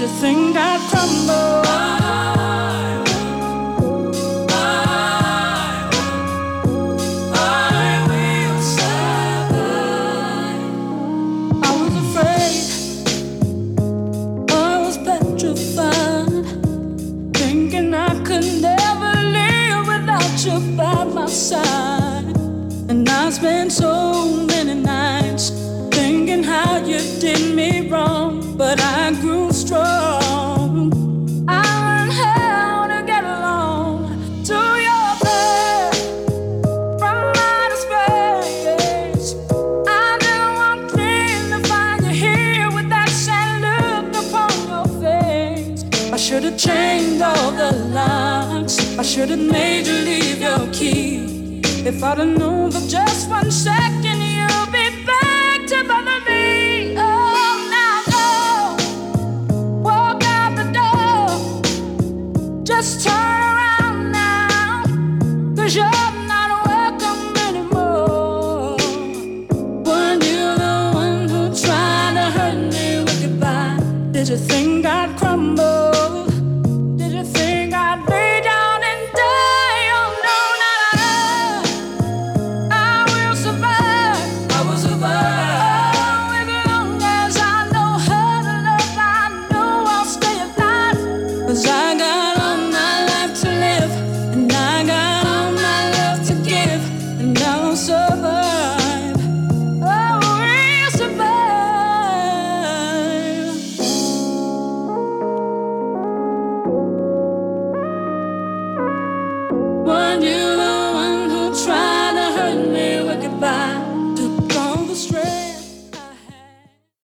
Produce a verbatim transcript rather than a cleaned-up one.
you think I'd crumble? And I spent so many nights thinking how you did me wrong, but I grew strong. I learned how to get along to your bed from outer space. I didn't want clean to find you here with that sad look upon your face. I should have changed all the locks. I should have made you leave your key. If I'd have known for just one second you'll be back to bother me. Oh, now go, walk out the door. Just turn around now, 'cause you're not welcome anymore. Weren't you the one who tried to hurt me with goodbye? Did you think I'd crumble? Did you think I'd lay down and die? Oh no, not at all. I will survive. I will survive. Oh, as long as I know how to love, I know I'll stay alive. 'Cause I got all my life to live, and I got all my love to give, and I'll survive. Oh, we'll survive. One